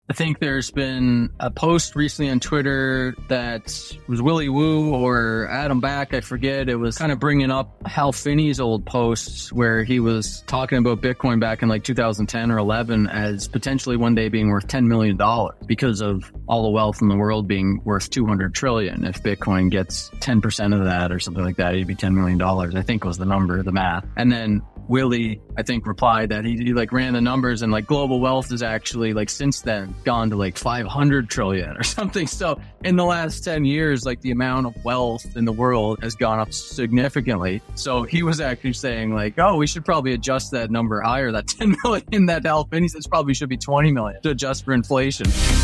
I think there's been a post recently on Twitter that was Willy Woo or Adam Back, I forget. It was kind of bringing up Hal Finney's old posts where he was talking about Bitcoin back in like 2010 or 11 as potentially one day being worth $10 million because of all the wealth in the world being worth 200 trillion. If Bitcoin gets 10% of that or something like that, it'd be $10 million, I think was the number, the math. And then Willie, I think, replied that he like ran the numbers and like global wealth is actually like since then gone to like 500 trillion or something. So in the last 10 years, like the amount of wealth in the world has gone up significantly. So he was actually saying like, oh, we should probably adjust that number higher. That 10 million that Hal Finney says probably should be 20 million to adjust for inflation.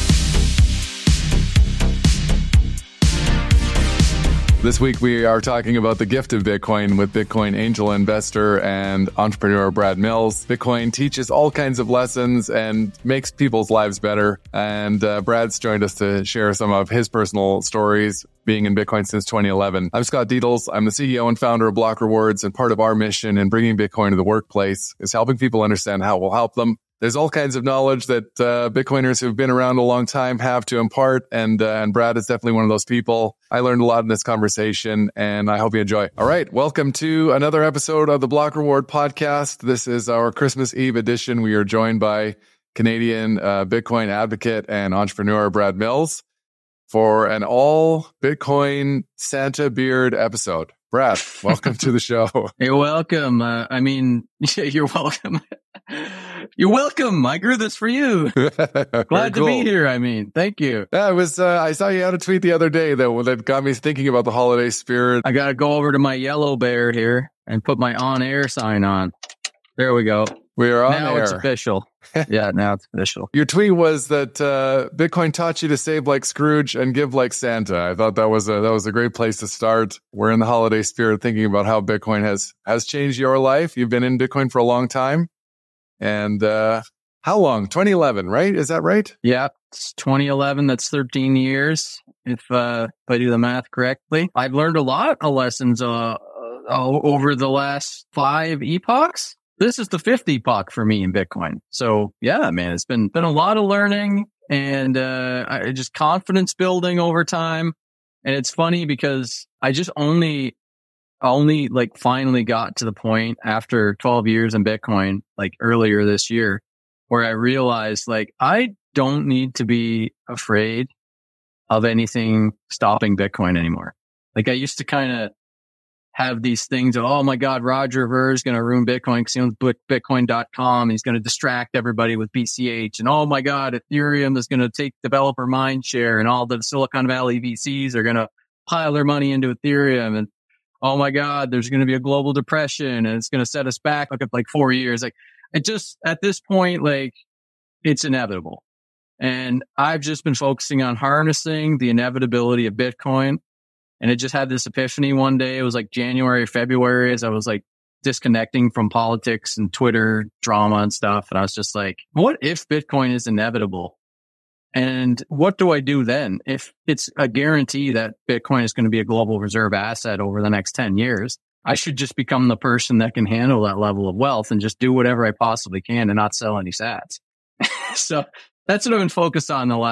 This week, we are talking about the gift of Bitcoin with Bitcoin angel investor and entrepreneur Brad Mills. Bitcoin teaches all kinds of lessons and makes people's lives better. And Brad's joined us to share some of his personal stories being in Bitcoin since 2011. I'm Scott Dietels. I'm the CEO and founder of Block Rewards, and part of our mission in bringing Bitcoin to the workplace is helping people understand how it will help them. There's all kinds of knowledge that Bitcoiners who've been around a long time have to impart, and Brad is definitely one of those people. I learned a lot in this conversation, and I hope you enjoy. All right, welcome to another episode of the Block Reward podcast. This is our Christmas Eve edition. We are joined by Canadian Bitcoin advocate and entrepreneur Brad Mills for an all Bitcoin Santa beard episode. Brad, welcome to the show. You're welcome. You're welcome. You're welcome. I grew this for you. Glad to be here. Thank you. Yeah, I saw you had a tweet the other day that got me thinking about the holiday spirit. I got to go over to my yellow bear here and put my on air sign on. There we go. We are on air. Now it's official. Yeah, now it's official. Your tweet was that Bitcoin taught you to save like Scrooge and give like Santa. I thought that was a great place to start. We're in the holiday spirit thinking about how Bitcoin has changed your life. You've been in Bitcoin for a long time. And how long? 2011, right? Is that right? Yeah, it's 2011. That's 13 years, if I do the math correctly. I've learned a lot of lessons over the last 5 epochs. This is the 5th epoch for me in Bitcoin. So yeah, man, it's been a lot of learning and just confidence building over time. And it's funny because I just only like finally got to the point after 12 years in Bitcoin, like earlier this year, where I realized like I don't need to be afraid of anything stopping Bitcoin anymore. Like I used to kind of have these things of, oh my God, Roger Ver is going to ruin Bitcoin because he owns Bitcoin.com. He's going to distract everybody with BCH. And oh my God, Ethereum is going to take developer mind share and all the Silicon Valley VCs are going to pile their money into Ethereum. And oh my God, there's going to be a global depression and it's going to set us back like 4 years. Like it just, at this point, like it's inevitable. And I've just been focusing on harnessing the inevitability of Bitcoin. And it just had this epiphany one day. It was like January, February, as I was like disconnecting from politics and Twitter drama and stuff. And I was just like, what if Bitcoin is inevitable? And what do I do then? If it's a guarantee that Bitcoin is going to be a global reserve asset over the next 10 years, I should just become the person that can handle that level of wealth and just do whatever I possibly can and not sell any sats. So that's what I've been focused on the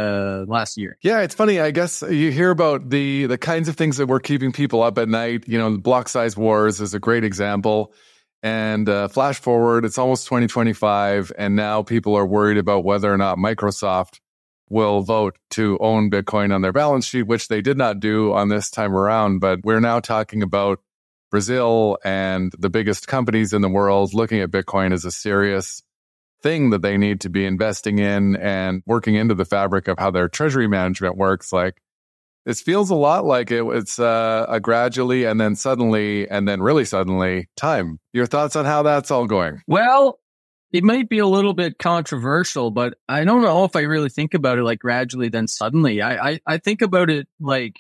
last year. Yeah, it's funny. I guess you hear about the kinds of things that were keeping people up at night. You know, the block size wars is a great example. And flash forward, it's almost 2025, and now people are worried about whether or not Microsoft will vote to own Bitcoin on their balance sheet, which they did not do on this time around. But we're now talking about Brazil and the biggest companies in the world looking at Bitcoin as a serious thing that they need to be investing in and working into the fabric of how their treasury management works. Like, this feels a lot like it's a gradually and then suddenly and then really suddenly time. Your thoughts on how that's all going? Well, it might be a little bit controversial, but I don't know if I really think about it like gradually then suddenly. I think about it like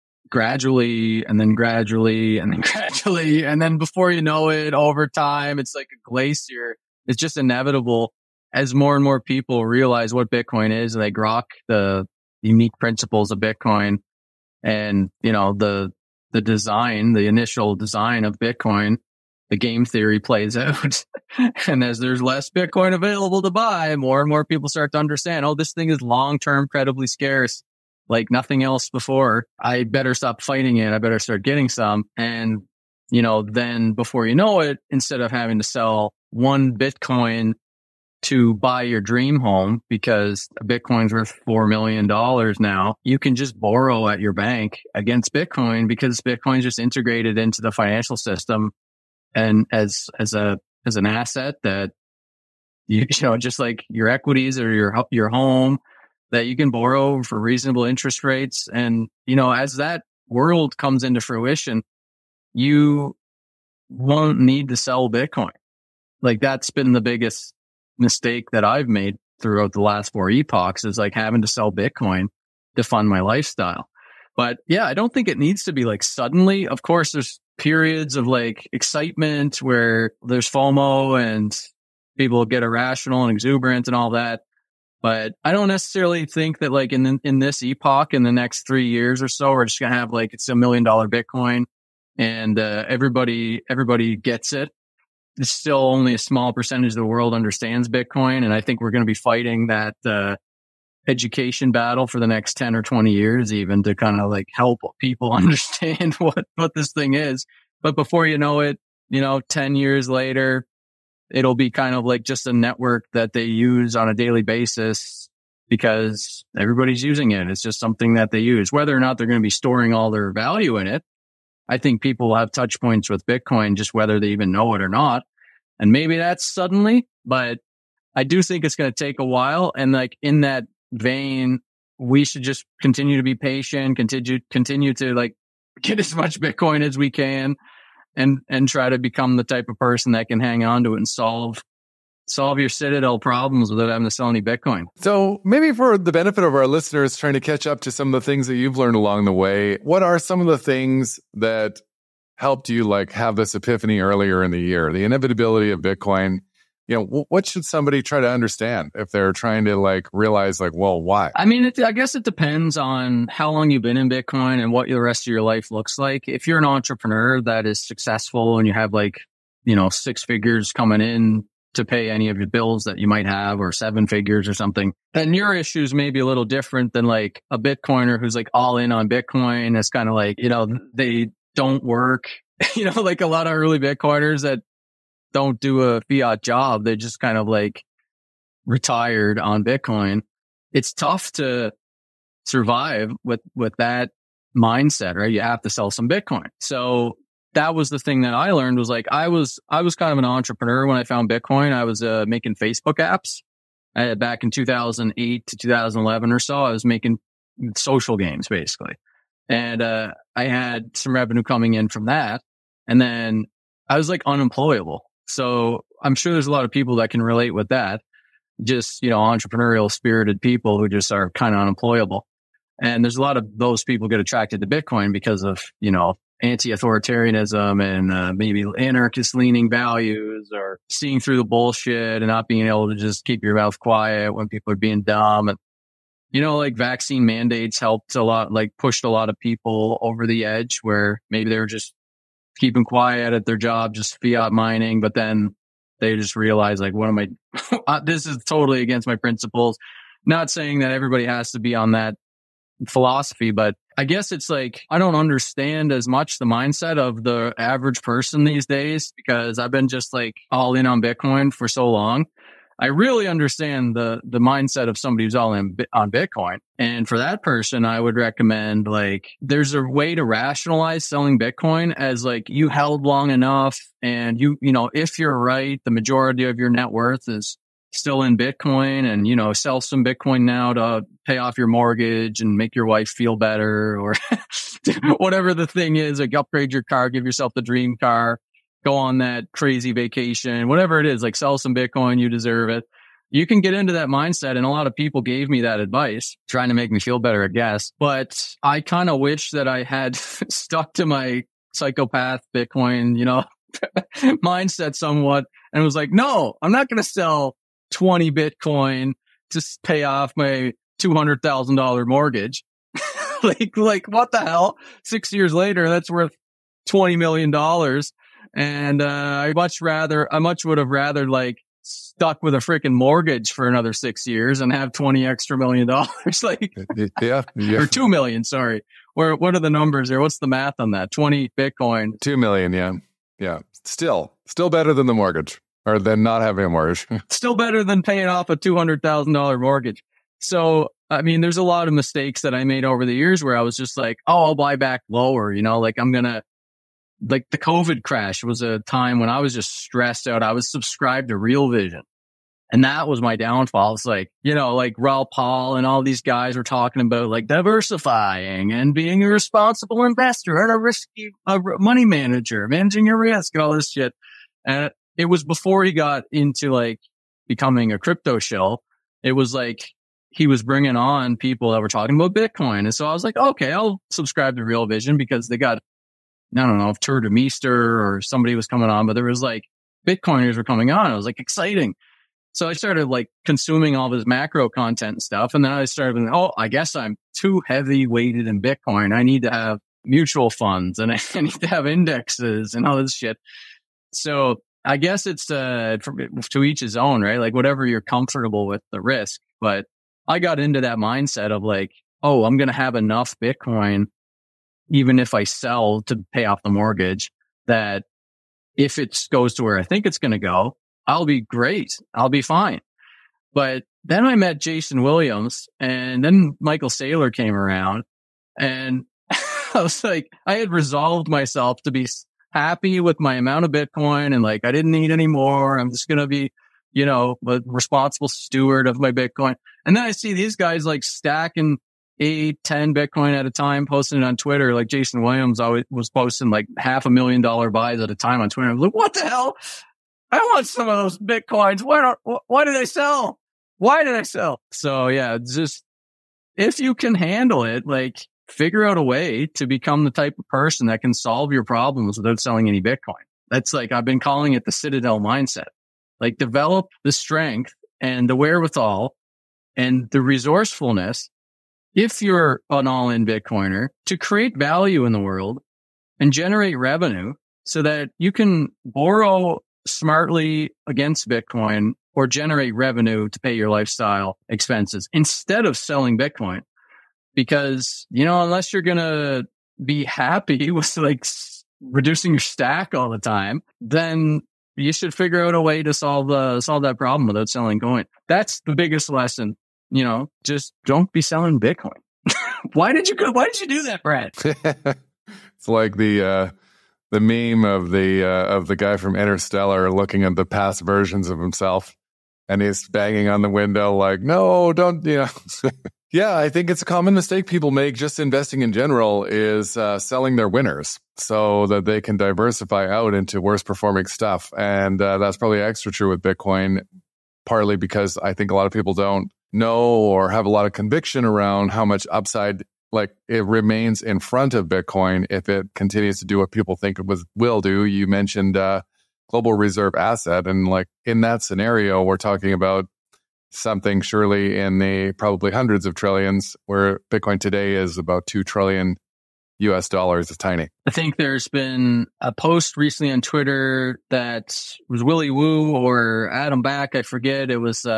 gradually and then gradually and then gradually. And then before you know it, over time, it's like a glacier. It's just inevitable as more and more people realize what Bitcoin is and they grok the unique principles of Bitcoin and, you know, the design, the initial design of Bitcoin the game theory plays out. And as there's less Bitcoin available to buy, more and more people start to understand, oh, this thing is long-term, incredibly scarce, like nothing else before. I better stop fighting it. I better start getting some. And, then before you know it, instead of having to sell one Bitcoin to buy your dream home, because a Bitcoin's worth $4 million now, you can just borrow at your bank against Bitcoin because Bitcoin's just integrated into the financial system and as an asset that just like your equities or your home, that you can borrow for reasonable interest rates. And as that world comes into fruition, you won't need to sell Bitcoin. Like, that's been the biggest mistake that I've made throughout the last 4 epochs, is like having to sell Bitcoin to fund my lifestyle. But yeah, I don't think it needs to be like suddenly. Of course, there's periods of like excitement where there's FOMO and people get irrational and exuberant and all that. But I don't necessarily think that like in this epoch, in the next 3 years or so, we're just going to have like, it's $1 million Bitcoin and everybody gets it. It's still only a small percentage of the world understands Bitcoin. And I think we're going to be fighting that education battle for the next 10 or 20 years, even, to kind of like help people understand what this thing is. But before you know it, 10 years later, it'll be kind of like just a network that they use on a daily basis because everybody's using it. It's just something that they use. Whether or not they're going to be storing all their value in it, I think people will have touch points with Bitcoin, just whether they even know it or not. And maybe that's suddenly, but I do think it's going to take a while. And like in that vein, we should just continue to be patient, continue to like get as much Bitcoin as we can and try to become the type of person that can hang on to it and solve your Citadel problems without having to sell any Bitcoin. So maybe for the benefit of our listeners trying to catch up to some of the things that you've learned along the way, what are some of the things that helped you like have this epiphany earlier in the year? The inevitability of Bitcoin. What should somebody try to understand if they're trying to like realize like, well, why? I mean, I guess it depends on how long you've been in Bitcoin and what the rest of your life looks like. If you're an entrepreneur that is successful and you have like, 6 figures coming in to pay any of your bills that you might have, or 7 figures or something, then your issues may be a little different than like a Bitcoiner who's like all in on Bitcoin. It's kind of like, they don't work, like a lot of early Bitcoiners that don't do a fiat job. They just kind of like retired on Bitcoin. It's tough to survive with that mindset, right? You have to sell some Bitcoin. So that was the thing that I learned, was like, I was kind of an entrepreneur when I found Bitcoin. I was making Facebook apps back in 2008 to 2011 or so. I was making social games basically. And I had some revenue coming in from that. And then I was like unemployable. So I'm sure there's a lot of people that can relate with that. Just, entrepreneurial spirited people who just are kind of unemployable. And there's a lot of those people get attracted to Bitcoin because of, anti-authoritarianism and maybe anarchist leaning values, or seeing through the bullshit and not being able to just keep your mouth quiet when people are being dumb. And, like vaccine mandates helped a lot, like pushed a lot of people over the edge where maybe they were just keeping quiet at their job, just fiat mining. But then they just realize like, what am I, this is totally against my principles. Not saying that everybody has to be on that philosophy, but I guess it's like, I don't understand as much the mindset of the average person these days because I've been just like all in on Bitcoin for so long. I really understand the mindset of somebody who's all in on Bitcoin. And for that person, I would recommend like, there's a way to rationalize selling Bitcoin as like, you held long enough and if you're right, the majority of your net worth is still in Bitcoin, and, sell some Bitcoin now to pay off your mortgage and make your wife feel better, or whatever the thing is, like upgrade your car, give yourself the dream car, go on that crazy vacation, whatever it is, like sell some Bitcoin, you deserve it. You can get into that mindset. And a lot of people gave me that advice, trying to make me feel better, I guess. But I kind of wish that I had stuck to my psychopath Bitcoin, mindset somewhat, and was like, no, I'm not going to sell 20 Bitcoin to pay off my $200,000 mortgage. like what the hell? 6 years later, that's worth $20 million. And I much would have rather like stuck with a freaking mortgage for another 6 years and have $20 extra million. Like, yeah. Or 2 million, sorry. What are the numbers there? What's the math on that? 20 Bitcoin. 2 million, yeah. Yeah. Still better than the mortgage, or than not having a mortgage. Still better than paying off a $200,000 mortgage. So, I mean, there's a lot of mistakes that I made over the years where I was just like, oh, I'll buy back lower, like like the COVID crash was a time when I was just stressed out. I was subscribed to Real Vision. And that was my downfall. It's like, like Raoul Pal and all these guys were talking about like diversifying and being a responsible investor and a money manager, managing your risk and all this shit. And it was before he got into like becoming a crypto shill. It was like he was bringing on people that were talking about Bitcoin. And so I was like, okay, I'll subscribe to Real Vision because they got, I don't know if Tur de Meester or somebody was coming on, but there was like Bitcoiners were coming on. It was like exciting. So I started like consuming all this macro content and stuff. And then I started thinking, I guess I'm too heavy weighted in Bitcoin. I need to have mutual funds and I need to have indexes and all this shit. So I guess it's to each his own, right? Like whatever you're comfortable with the risk. But I got into that mindset of like, I'm going to have enough Bitcoin, even if I sell to pay off the mortgage, that if it goes to where I think it's going to go, I'll be great. I'll be fine. But then I met Jason Williams and then Michael Saylor came around and I was like, I had resolved myself to be happy with my amount of Bitcoin and like, I didn't need any more. I'm just going to be, a responsible steward of my Bitcoin. And then I see these guys like stacking 8, 10 Bitcoin at a time, posting it on Twitter. Like Jason Williams always was posting like $500,000 buys at a time on Twitter. I was like, what the hell? I want some of those Bitcoins. Why do they sell? Why did I sell? So yeah, just if you can handle it, like figure out a way to become the type of person that can solve your problems without selling any Bitcoin. That's like, I've been calling it the Citadel mindset. Like develop the strength and the wherewithal and the resourcefulness, if you're an all-in Bitcoiner, to create value in the world and generate revenue so that you can borrow smartly against Bitcoin or generate revenue to pay your lifestyle expenses instead of selling Bitcoin. Because, unless you're going to be happy with like reducing your stack all the time, then you should figure out a way to solve that problem without selling coin. That's the biggest lesson. Just don't be selling Bitcoin. Why did you do that, Brad? It's like the meme of the guy from Interstellar looking at the past versions of himself and he's banging on the window like, no, don't, Yeah, I think it's a common mistake people make just investing in general is selling their winners so that they can diversify out into worse performing stuff. And that's probably extra true with Bitcoin, partly because I think a lot of people don't know or have a lot of conviction around how much upside like it remains in front of Bitcoin if it continues to do what people think it will do. You mentioned global reserve asset, and like in that scenario, we're talking about something surely in the probably hundreds of trillions, where Bitcoin today is about $2 trillion US. It's tiny. I think there's been a post recently on Twitter that was Willy Woo or Adam Back, I forget. It was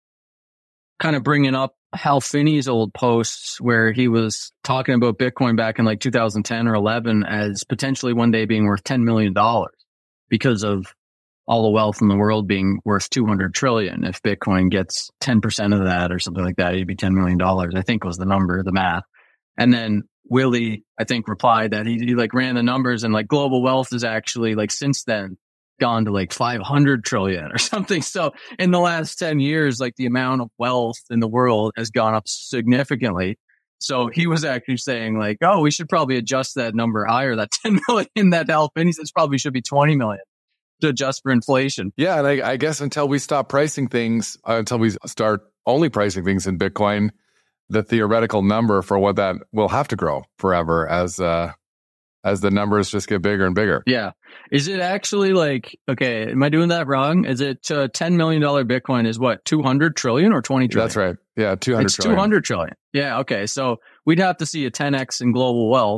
kind of bringing up Hal Finney's old posts where he was talking about Bitcoin back in like 2010 or 11 as potentially one day being worth $10 million because of all the wealth in the world being worth 200 trillion. If Bitcoin gets 10% of that or something like that, it'd be $10 million, I think was the number, the math. And then Willie, I think, replied that he like ran the numbers and like global wealth is actually like since then gone to like 500 trillion or something. So in the last 10 years, like the amount of wealth in the world has gone up significantly. So he was actually saying like, oh, we should probably adjust that number higher. That 10 million that Hal Finney says probably should be 20 million to adjust for inflation. Yeah. And I guess until we stop pricing things, until we start only pricing things in Bitcoin, the theoretical number for what that will have to grow forever as the numbers just get bigger and bigger. Yeah. Is it actually like, okay, am I doing that wrong? Is it $10 million Bitcoin is what, 200 trillion or 20 trillion? That's right. Yeah, 200 it's trillion. 200 trillion. Yeah, okay. So we'd have to see a 10x in global wealth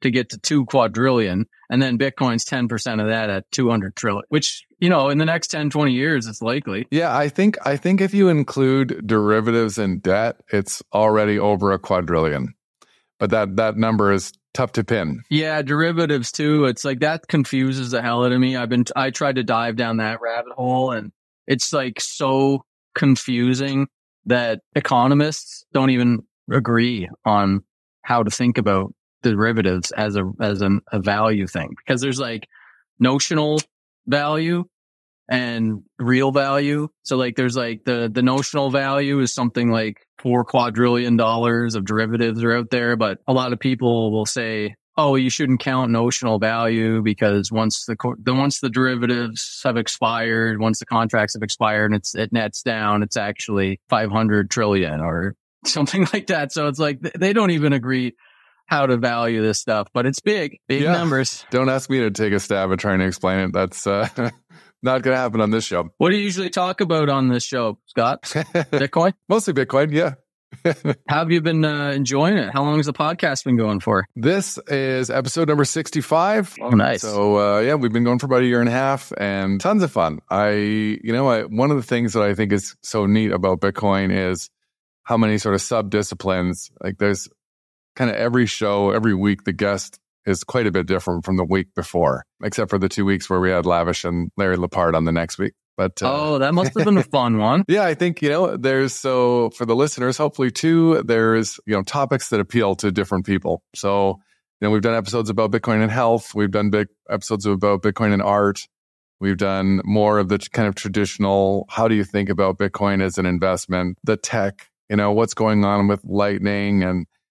to get to 2 quadrillion. And then Bitcoin's 10% of that at 200 trillion, which, in the next 10, 20 years, it's likely. Yeah, I think if you include derivatives and debt, it's already over a quadrillion. But that number is tough to pin. Yeah, derivatives too. It's like that confuses the hell out of me. I tried to dive down that rabbit hole, and it's like so confusing that economists don't even agree on how to think about derivatives as a value thing, because there's like notional value and real value. So like there's like the notional value is something like $4 quadrillion of derivatives are out there, but a lot of people will say, oh, you shouldn't count notional value because once the derivatives have expired, once the contracts have expired and it nets down, it's actually 500 trillion or something like that. So it's like they don't even agree how to value this stuff, but it's big numbers. Don't ask me to take a stab at trying to explain it. That's not going to happen on this show. What do you usually talk about on this show, Scott? Bitcoin? Mostly Bitcoin, yeah. How have you been enjoying it? How long has the podcast been going for? This is episode number 65. Oh, nice. So, we've been going for about a year and a half and tons of fun. One of the things that I think is so neat about Bitcoin is how many sort of sub-disciplines, like there's kind of every show, every week, the guest is quite a bit different from the week before, except for the 2 weeks where we had Lavish and Larry Lepard on the next week. But that must have been a fun one. Yeah, I think, there's, so for the listeners, hopefully too, there's, topics that appeal to different people. So, we've done episodes about Bitcoin and health. We've done episodes about Bitcoin and art. We've done more of the kind of traditional, how do you think about Bitcoin as an investment, the tech, what's going on with Lightning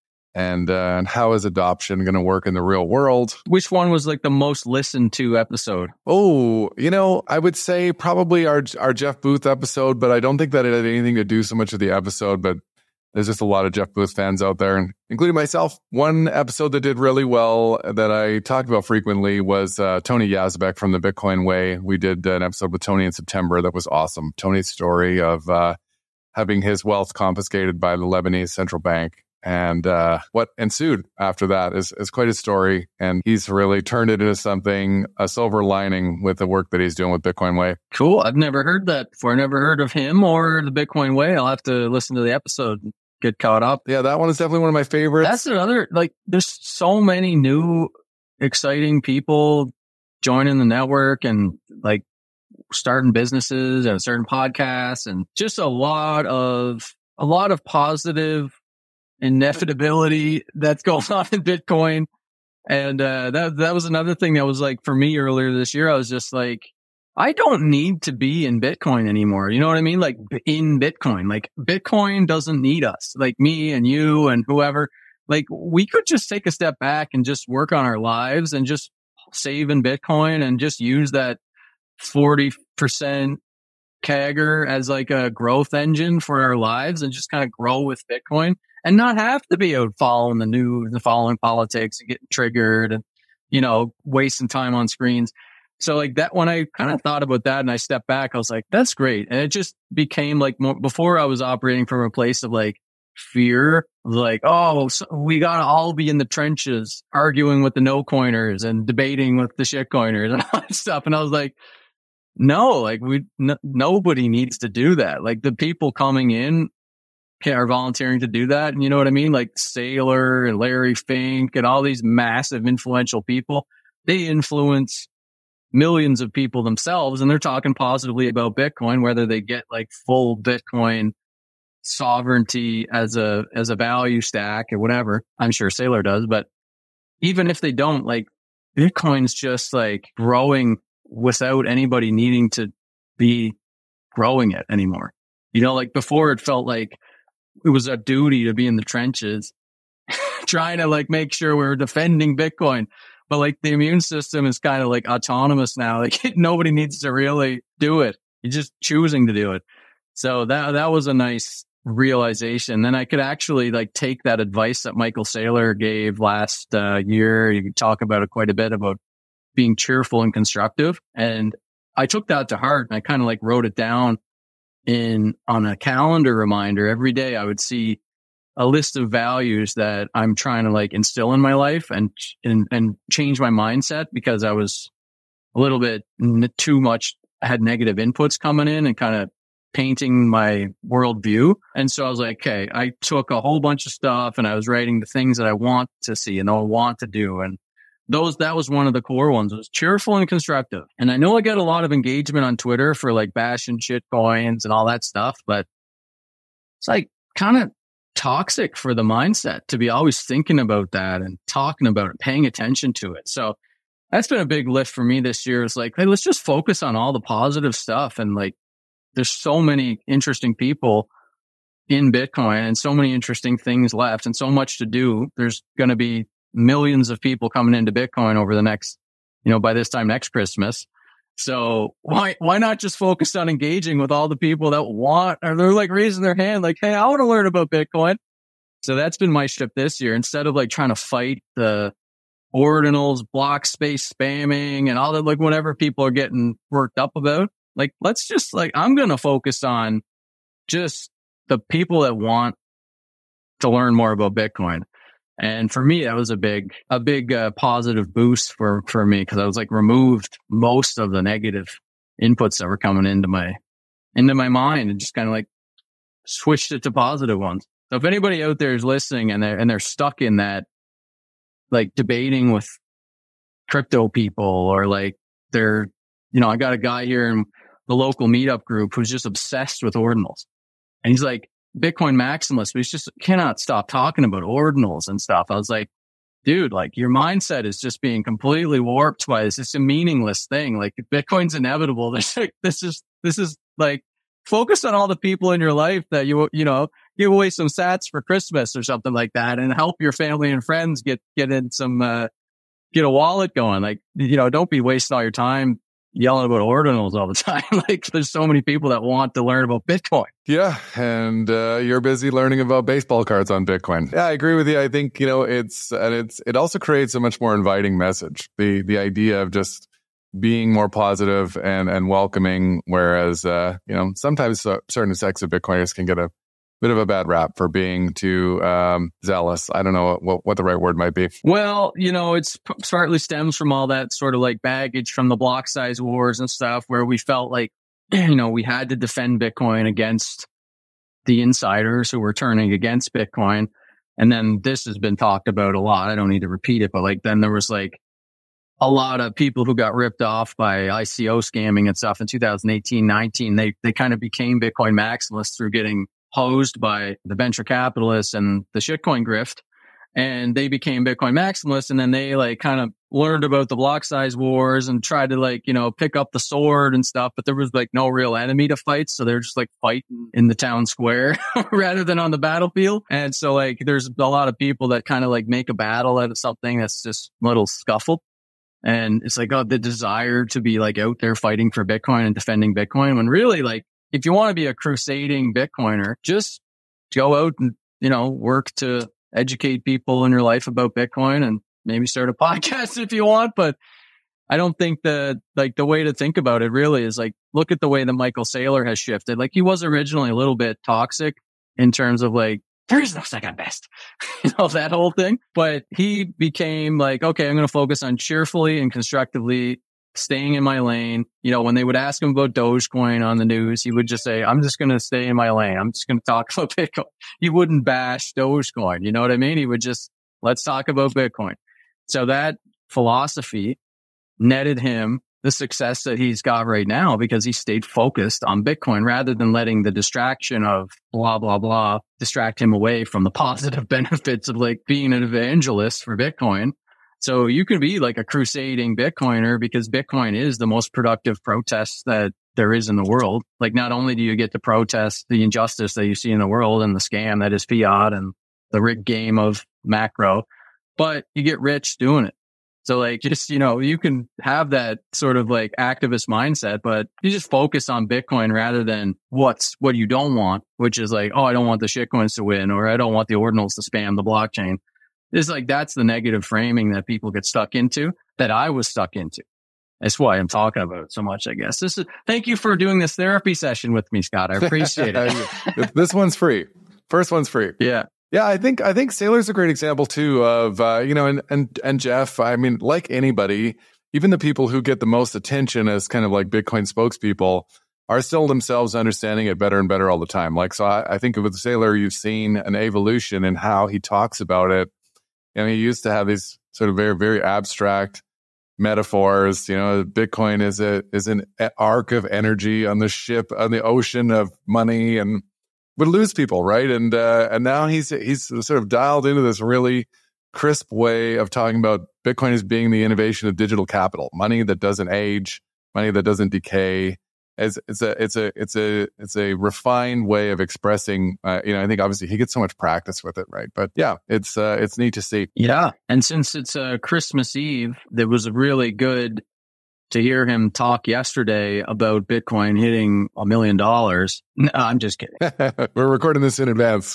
and how is adoption going to work in the real world? Which one was like the most listened to episode? Oh, I would say probably our Jeff Booth episode, but I don't think that it had anything to do so much with the episode, but there's just a lot of Jeff Booth fans out there, including myself. One episode that did really well that I talked about frequently was Tony Yazbek from the Bitcoin Way. We did an episode with Tony in September that was awesome. Tony's story of having his wealth confiscated by the Lebanese central bank. And what ensued after that is quite a story. And he's really turned it into something, a silver lining with the work that he's doing with Bitcoin Way. Cool. I've never heard that before. I never heard of him or the Bitcoin Way. I'll have to listen to the episode and get caught up. Yeah, that one is definitely one of my favorites. That's another, there's so many new, exciting people joining the network and starting businesses and certain podcasts and just a lot of positive inevitability that's going on in Bitcoin. And that was another thing that was for me earlier this year. I was just I don't need to be in Bitcoin anymore. You know what I mean? In Bitcoin, Bitcoin doesn't need us, me and you and whoever. We could just take a step back and just work on our lives and just save in Bitcoin and just use that 40% CAGR as a growth engine for our lives and just kind of grow with Bitcoin. And not have to be out following the news and following politics and getting triggered and, wasting time on screens. So that when I kind of thought about that and I stepped back, I was like, that's great. And it just became more, before I was operating from a place of fear, so we got to all be in the trenches arguing with the no coiners and debating with the shit coiners and all that stuff. And I was like, no, nobody needs to do that. The people coming in are volunteering to do that. And you know what I mean? Saylor and Larry Fink and all these massive influential people, they influence millions of people themselves. And they're talking positively about Bitcoin, whether they get full Bitcoin sovereignty as a value stack or whatever. I'm sure Saylor does, but even if they don't, Bitcoin's just growing without anybody needing to be growing it anymore. Before it felt it was a duty to be in the trenches trying to make sure we're defending Bitcoin. But the immune system is kind of autonomous now. Nobody needs to really do it. You're just choosing to do it. So that was a nice realization. Then I could actually take that advice that Michael Saylor gave last year. You could talk about it quite a bit about being cheerful and constructive. And I took that to heart and I kind of wrote it down on a calendar reminder. Every day I would see a list of values that I'm trying to like instill in my life and change my mindset, because I was a little bit too much, I had negative inputs coming in and kind of painting my worldview. And so I was like, okay, I took a whole bunch of stuff and I was writing the things that I want to see and I want to do. And that was one of the core ones. It was cheerful and constructive. And I know I got a lot of engagement on Twitter for like bashing shit coins and all that stuff, but it's like kind of toxic for the mindset to be always thinking about that and talking about it, paying attention to it. So that's been a big lift for me this year. It's like, hey, let's just focus on all the positive stuff. And like, there's so many interesting people in Bitcoin and so many interesting things left and so much to do. There's going to be millions of people coming into Bitcoin over the next, by this time next Christmas. So why not just focus on engaging with all the people that want, or they're like raising their hand, like, hey, I want to learn about Bitcoin. So that's been my shift this year. Instead of like trying to fight the ordinals, block space spamming and all that, like whatever people are getting worked up about, like, let's just like, I'm going to focus on just the people that want to learn more about Bitcoin. And for me, that was a big positive boost for me, because I was like removed most of the negative inputs that were coming into my mind and just kind of like switched it to positive ones. So if anybody out there is listening and they're stuck in that, like debating with crypto people, or like they're, I got a guy here in the local meetup group who's just obsessed with ordinals, and he's like Bitcoin maximalist, but he's just cannot stop talking about ordinals and stuff. I was like, dude, like your mindset is just being completely warped by this. It's a meaningless thing. Like Bitcoin's inevitable. This is like, focus on all the people in your life that give away some sats for Christmas or something like that, and help your family and friends get in some, get a wallet going. Like, don't be wasting all your time yelling about ordinals all the time. Like there's so many people that want to learn about Bitcoin. Yeah. And you're busy learning about baseball cards on Bitcoin. Yeah, I agree with you. I think, it also creates a much more inviting message. The idea of just being more positive and welcoming, whereas, sometimes certain sects of Bitcoiners can get a bit of a bad rap for being too zealous. I don't know what the right word might be. Well, it's partly stems from all that sort of like baggage from the block size wars and stuff, where we felt like, we had to defend Bitcoin against the insiders who were turning against Bitcoin. And then this has been talked about a lot. I don't need to repeat it, but like then there was like a lot of people who got ripped off by ICO scamming and stuff in 2018, 19. They kind of became Bitcoin maximalists through getting hosed by the venture capitalists and the shitcoin grift. And they became Bitcoin maximalists. And then they like kind of learned about the block size wars and tried to like, pick up the sword and stuff. But there was like no real enemy to fight. So they're just like fighting in the town square rather than on the battlefield. And so like, there's a lot of people that kind of like make a battle out of something that's just a little scuffle. And it's like, the desire to be like out there fighting for Bitcoin and defending Bitcoin, when really like, if you want to be a crusading Bitcoiner, just go out and, work to educate people in your life about Bitcoin, and maybe start a podcast if you want. But I don't think the way to think about it really is like, look at the way that Michael Saylor has shifted. Like he was originally a little bit toxic in terms of like, there is no second best, that whole thing. But he became like, okay, I'm going to focus on cheerfully and constructively staying in my lane. When they would ask him about Dogecoin on the news, he would just say, I'm just going to stay in my lane. I'm just going to talk about Bitcoin. He wouldn't bash Dogecoin. You know what I mean? He would just, let's talk about Bitcoin. So that philosophy netted him the success that he's got right now, because he stayed focused on Bitcoin rather than letting the distraction of blah, blah, blah distract him away from the positive benefits of like being an evangelist for Bitcoin. So you can be like a crusading Bitcoiner, because Bitcoin is the most productive protest that there is in the world. Like not only do you get to protest the injustice that you see in the world and the scam that is fiat and the rigged game of macro, but you get rich doing it. So like just, you can have that sort of like activist mindset, but you just focus on Bitcoin rather than what you don't want, which is like, oh, I don't want the shitcoins to win, or I don't want the ordinals to spam the blockchain. It's like, that's the negative framing that people get stuck into, that I was stuck into. That's why I'm talking about it so much, I guess. Thank you for doing this therapy session with me, Scott. I appreciate it. This one's free. First one's free. Yeah. Yeah, I think Saylor's a great example too of and Jeff. I mean, like anybody, even the people who get the most attention as kind of like Bitcoin spokespeople are still themselves understanding it better and better all the time. Like, so I think with Saylor, you've seen an evolution in how he talks about it. And he used to have these sort of very, very abstract metaphors. Bitcoin is an arc of energy on the ship, on the ocean of money, and would lose people, right? And now he's sort of dialed into this really crisp way of talking about Bitcoin as being the innovation of digital capital, money that doesn't age, money that doesn't decay. It's a refined way of expressing. I think obviously he gets so much practice with it, right? But yeah, it's neat to see. Yeah, and since it's Christmas Eve, that was really good to hear him talk yesterday about Bitcoin hitting $1 million. No, I'm just kidding. We're recording this in advance.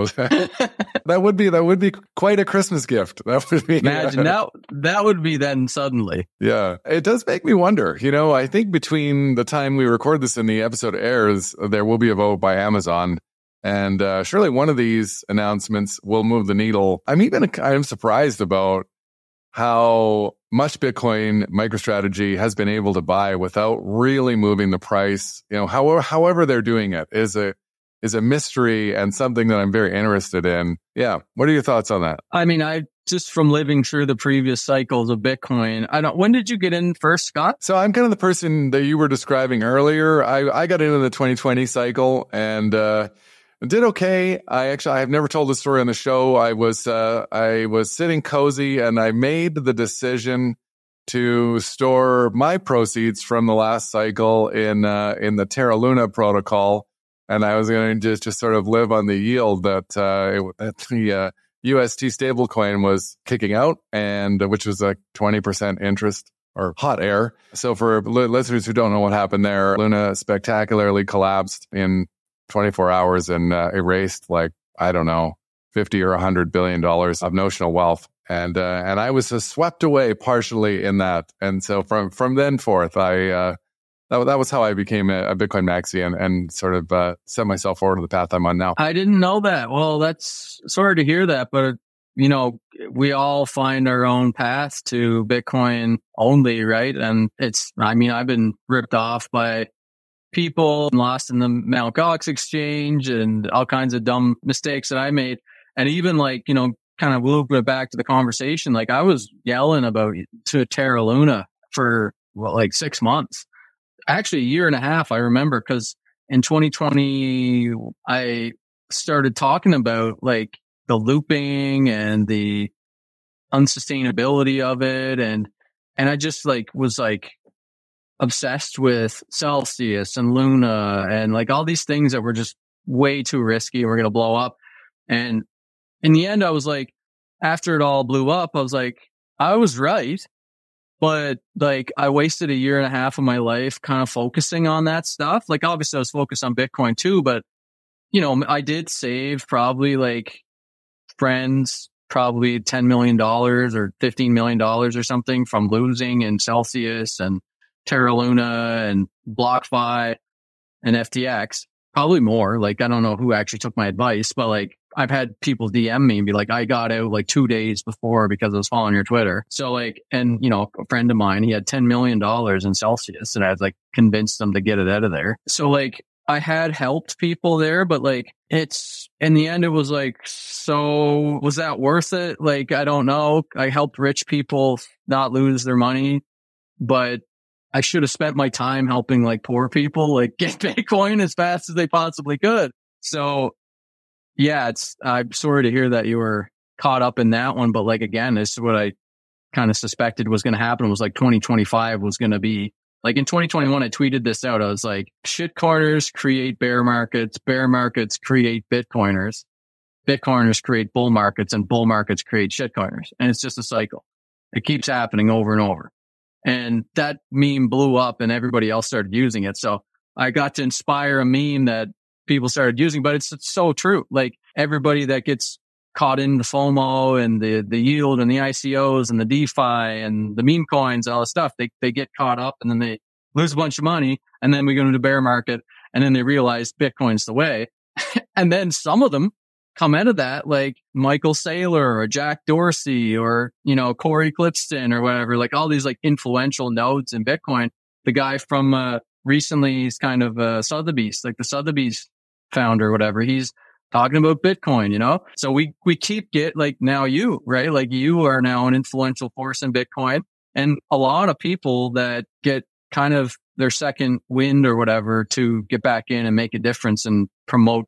That would be quite a Christmas gift. That would be. Imagine that would be then suddenly. Yeah, it does make me wonder. I think between the time we record this and the episode airs, there will be a vote by Amazon. And surely one of these announcements will move the needle. I'm surprised about how much Bitcoin MicroStrategy has been able to buy without really moving the price. However they're doing it is a mystery and something that I'm very interested in. Yeah. What are your thoughts on that? I mean, I just from living through the previous cycles of Bitcoin, when did you get in first, Scott? So I'm kind of the person that you were describing earlier. I got into the 2020 cycle and, did okay. I have never told the story on the show. I was sitting cozy and I made the decision to store my proceeds from the last cycle in the Terra Luna protocol. And I was going to just sort of live on the yield that the UST stablecoin was kicking out, and which was like 20% interest or hot air. So for listeners who don't know what happened there, Luna spectacularly collapsed in 24 hours and erased I don't know, 50 or $100 billion of notional wealth. And I was swept away partially in that. And so from then forth, that was how I became a Bitcoin maxi and sort of set myself forward to the path I'm on now. I didn't know that. Well, that's sorry to hear that, but we all find our own path to Bitcoin only, right? And I've been ripped off by people, lost in the Mt. Gox exchange and all kinds of dumb mistakes that I made. And even kind of looping it back to the conversation, I was yelling about to Terra Luna for 6 months, actually a year and a half. I remember because in 2020, I started talking about the looping and the unsustainability of it. And I just was obsessed with Celsius and Luna and all these things that were just way too risky and were going to blow up. And in the end, I was after it all blew up, I was I was right. But I wasted a year and a half of my life kind of focusing on that stuff. Obviously I was focused on Bitcoin too, but I did save probably friends, probably $10 million or $15 million or something from losing in Celsius and Terra Luna and BlockFi and FTX, probably more. I don't know who actually took my advice, but I've had people DM me and be I got out 2 days before because I was following your Twitter. So a friend of mine, he had $10 million in Celsius and I was convinced them to get it out of there. So I had helped people there, but it's in the end, it was so was that worth it? I don't know. I helped rich people not lose their money, but I should have spent my time helping poor people get Bitcoin as fast as they possibly could. So yeah, I'm sorry to hear that you were caught up in that one. But again, this is what I kind of suspected was going to happen was 2025 was going to be in 2021, I tweeted this out. I was shitcoiners create bear markets create Bitcoiners create bull markets, and bull markets create shitcoiners. And it's just a cycle. It keeps happening over and over. And that meme blew up and everybody else started using it. So I got to inspire a meme that people started using, but it's so true. Everybody that gets caught in the FOMO and the yield and the ICOs and the DeFi and the meme coins, all this stuff, they get caught up and then they lose a bunch of money. And then we go into the bear market and then they realize Bitcoin's the way. And then some of them come out of that, like Michael Saylor or Jack Dorsey or, Corey Clipston or whatever, like all these like influential nodes in Bitcoin. The guy from recently, he's kind of Sotheby's, like the Sotheby's founder or whatever. He's talking about Bitcoin, So we keep like now you, right? Like you are now an influential force in Bitcoin. And a lot of people that get kind of their second wind or whatever to get back in and make a difference and promote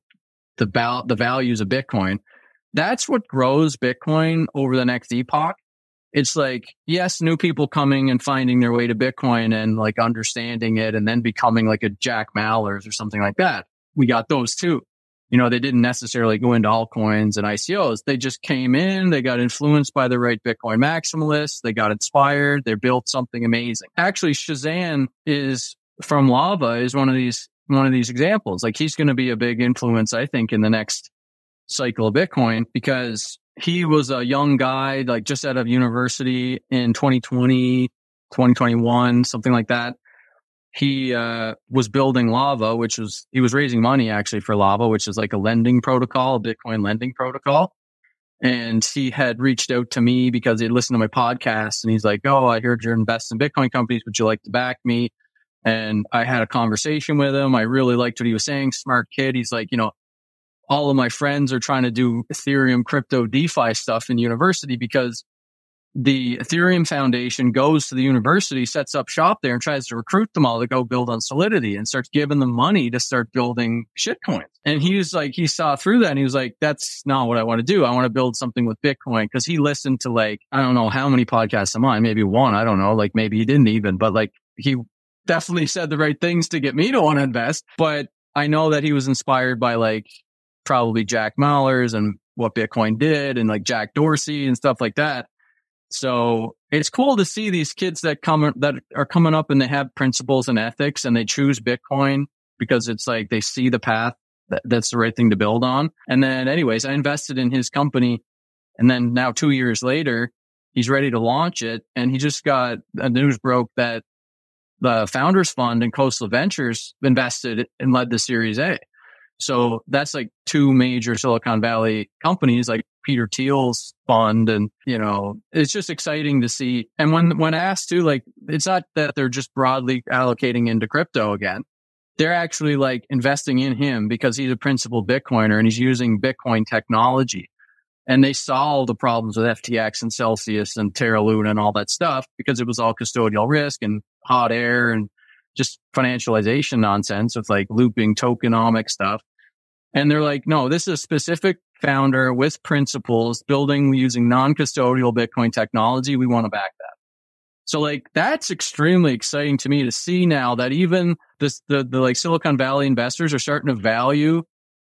the values of Bitcoin. That's what grows Bitcoin over the next epoch. It's like, yes, new people coming and finding their way to Bitcoin and like understanding it and then becoming like a Jack Mallers or something like that. We got those too. They didn't necessarily go into altcoins and ICOs. They just came in, they got influenced by the right Bitcoin maximalists, they got inspired, they built something amazing. Actually, Shazan is from Lava is one of these examples. Like he's going to be a big influence, I think, in the next cycle of Bitcoin because he was a young guy, like just out of university in 2020, 2021, something like that. He was building Lava, he was raising money actually for Lava, which is like a lending protocol, a Bitcoin lending protocol. And he had reached out to me because he had listened to my podcast and he's like, "Oh, I heard you're investing in Bitcoin companies. Would you like to back me?" And I had a conversation with him. I really liked what he was saying. Smart kid. He's like, all of my friends are trying to do Ethereum, crypto, DeFi stuff in university because the Ethereum Foundation goes to the university, sets up shop there and tries to recruit them all to go build on Solidity and starts giving them money to start building shitcoins. And he was like, he saw through that and he was like, that's not what I want to do. I want to build something with Bitcoin because he listened to like, I don't know how many podcasts of mine, maybe one, I don't know, like maybe he didn't even, but like he definitely said the right things to get me to want to invest. But I know that he was inspired by like probably Jack Mallers and what Bitcoin did and like Jack Dorsey and stuff like that. So it's cool to see these kids that are coming up and they have principles and ethics and they choose Bitcoin because it's like they see the path that's the right thing to build on. And then anyways, I invested in his company and then now 2 years later, he's ready to launch it. And he just got a news broke that the Founders Fund and Coastal Ventures invested and led the Series A. So that's like two major Silicon Valley companies like Peter Thiel's fund. And, it's just exciting to see. And when asked to, like, it's not that they're just broadly allocating into crypto again. They're actually like investing in him because he's a principal Bitcoiner and he's using Bitcoin technology. And they solved the problems with FTX and Celsius and Terra Luna and all that stuff because it was all custodial risk and hot air and just financialization nonsense with like looping tokenomic stuff. And they're like, no, this is a specific founder with principles building using non-custodial Bitcoin technology. We want to back that. So like, that's extremely exciting to me to see now that even the like Silicon Valley investors are starting to value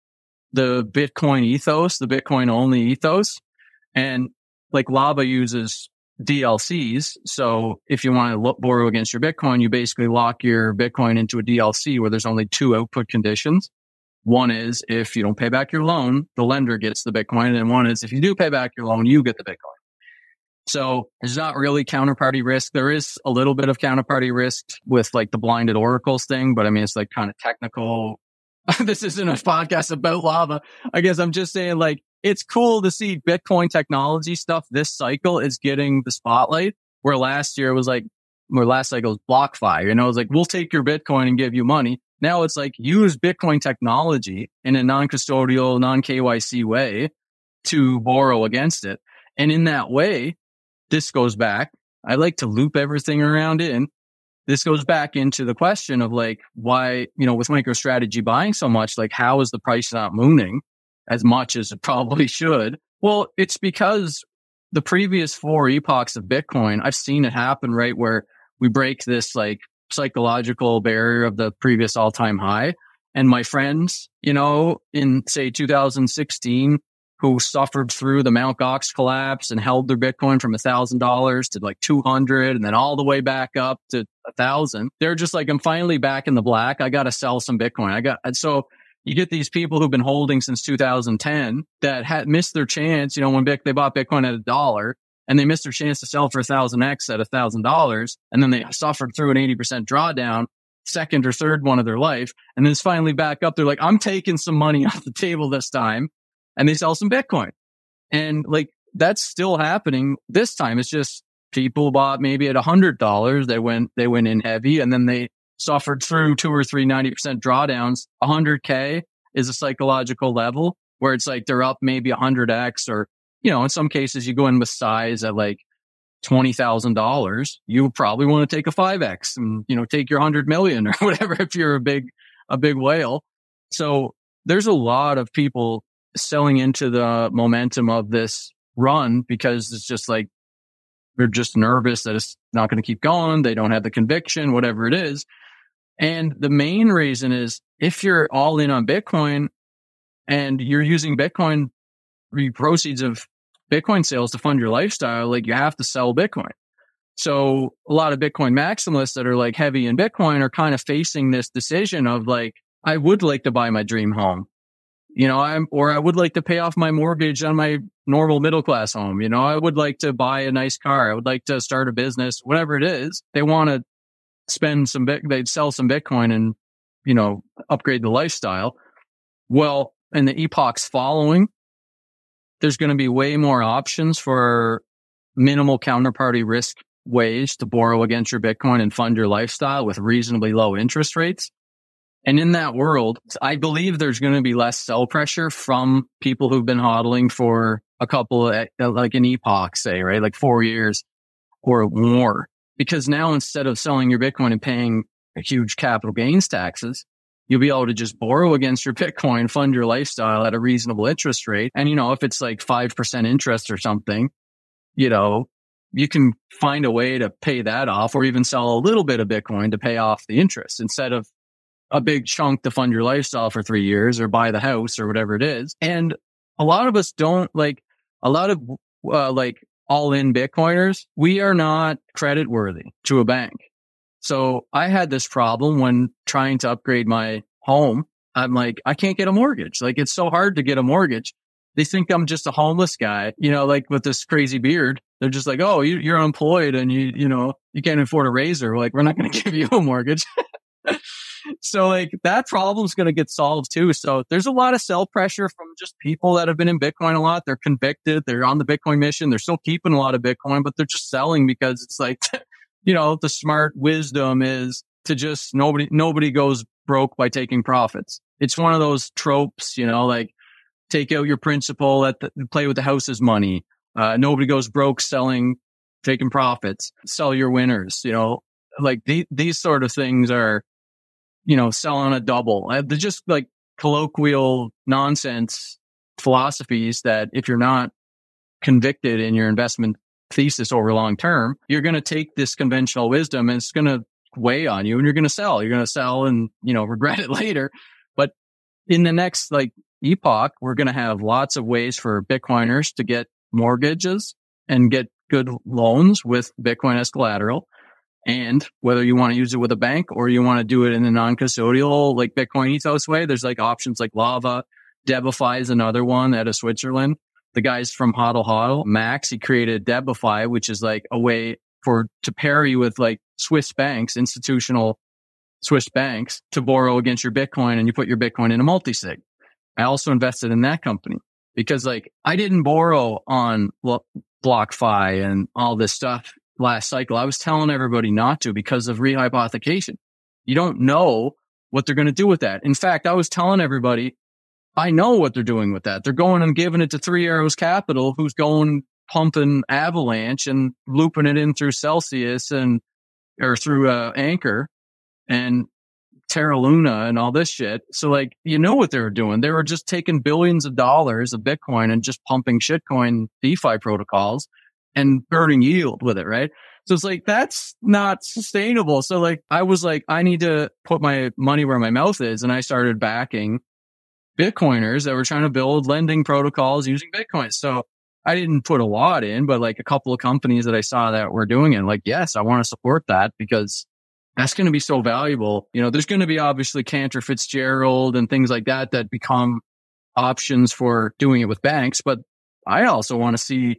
the Bitcoin ethos, the Bitcoin only ethos. And like Lava uses DLCs. So if you want to borrow against your Bitcoin, you basically lock your Bitcoin into a DLC where there's only two output conditions. One is if you don't pay back your loan, the lender gets the Bitcoin. And one is if you do pay back your loan, you get the Bitcoin. So there's not really counterparty risk. There is a little bit of counterparty risk with like the blinded oracles thing, but I mean, it's like kind of technical. This isn't a podcast about Lava. I guess I'm just saying like, it's cool to see Bitcoin technology stuff this cycle is getting the spotlight where last cycle was BlockFi. It's like, we'll take your Bitcoin and give you money. Now it's like use Bitcoin technology in a non-custodial, non-KYC way to borrow against it. And in that way, this goes back. I like to loop everything around in. This goes back into the question of like, why, with MicroStrategy buying so much, like how is the price not mooning as much as it probably should? Well, it's because the previous 4 epochs of Bitcoin, I've seen it happen, right? Where we break this like psychological barrier of the previous all-time high. And my friends, in say 2016, who suffered through the Mt. Gox collapse and held their Bitcoin from $1,000 to like 200 and then all the way back up to 1,000. They're just like, I'm finally back in the black. I got to sell some Bitcoin. So you get these people who've been holding since 2010 that had missed their chance, when they bought Bitcoin at $1 and they missed their chance to sell for 1,000x at $1,000. And then they suffered through an 80% drawdown, second or third one of their life. And then it's finally back up. They're like, I'm taking some money off the table this time. and they sell some Bitcoin. And like, that's still happening. This time it's just people bought maybe at $100. They went in heavy, and then they suffered through 2 or 3 90% drawdowns. 100K is a psychological level where it's like they're up maybe 100x, or, in some cases you go in with size at like $20,000. You probably want to take a 5x and, take your 100 million or whatever if you're a big whale. So there's a lot of people selling into the momentum of this run because it's just like, they're just nervous that it's not going to keep going. They don't have the conviction, whatever it is. And the main reason is if you're all in on Bitcoin and you're using Bitcoin, proceeds of Bitcoin sales to fund your lifestyle, like, you have to sell Bitcoin. So a lot of Bitcoin maximalists that are like heavy in Bitcoin are kind of facing this decision of like, I would like to buy my dream home, or I would like to pay off my mortgage on my normal middle class home. I would like to buy a nice car. I would like to start a business, whatever it is. They want to spend they'd sell some Bitcoin and, upgrade the lifestyle. Well, in the epochs following, there's going to be way more options for minimal counterparty risk ways to borrow against your Bitcoin and fund your lifestyle with reasonably low interest rates. And in that world, I believe there's going to be less sell pressure from people who've been hodling for a couple of, like an epoch, say, right? Like 4 years or more. Because now instead of selling your Bitcoin and paying huge capital gains taxes, you'll be able to just borrow against your Bitcoin, fund your lifestyle at a reasonable interest rate. And, if it's like 5% interest or something, you can find a way to pay that off, or even sell a little bit of Bitcoin to pay off the interest instead of a big chunk to fund your lifestyle for 3 years or buy the house or whatever it is. And a lot of us don't all in Bitcoiners, we are not credit worthy to a bank. So I had this problem when trying to upgrade my home. I'm like, I can't get a mortgage. Like, it's so hard to get a mortgage. They think I'm just a homeless guy, like with this crazy beard. They're just like, oh, you're unemployed and you can't afford a razor. Like, we're not going to give you a mortgage. So like, that problem's going to get solved too. So there's a lot of sell pressure from just people that have been in Bitcoin a lot. They're convicted. They're on the Bitcoin mission. They're still keeping a lot of Bitcoin, but they're just selling because it's like, the smart wisdom is to just nobody goes broke by taking profits. It's one of those tropes, like take out your principal play with the house's money. Nobody goes broke taking profits, sell your winners, like these sort of things are, selling a double. They're just like colloquial nonsense philosophies that if you're not convicted in your investment thesis over long term, you're going to take this conventional wisdom and it's going to weigh on you and you're going to sell. You're going to sell and, regret it later. But in the next epoch, we're going to have lots of ways for Bitcoiners to get mortgages and get good loans with Bitcoin as collateral. And whether you want to use it with a bank or you want to do it in a non-custodial, like Bitcoin Ethos way, there's like options like Lava. Debify is another one out of Switzerland. The guys from Hodl Hodl, Max, he created Debify, which is like a way to pair you with like Swiss banks, institutional Swiss banks, to borrow against your Bitcoin, and you put your Bitcoin in a multi-sig. I also invested in that company because like I didn't borrow on BlockFi and all this stuff last cycle. I was telling everybody not to because of rehypothecation. You don't know what they're going to do with that. In fact, I was telling everybody, I know what they're doing with that. They're going and giving it to Three Arrows Capital, who's going pumping Avalanche and looping it in through Celsius or through Anchor and Terra Luna and all this shit. So like, what they were doing. They were just taking billions of dollars of Bitcoin and just pumping shitcoin DeFi protocols and burning yield with it, right? So it's like, that's not sustainable. So like, I was like, I need to put my money where my mouth is. And I started backing Bitcoiners that were trying to build lending protocols using Bitcoin. So I didn't put a lot in, but like a couple of companies that I saw that were doing it, like, yes, I want to support that because that's going to be so valuable. There's going to be obviously Cantor Fitzgerald and things like that become options for doing it with banks. But I also want to see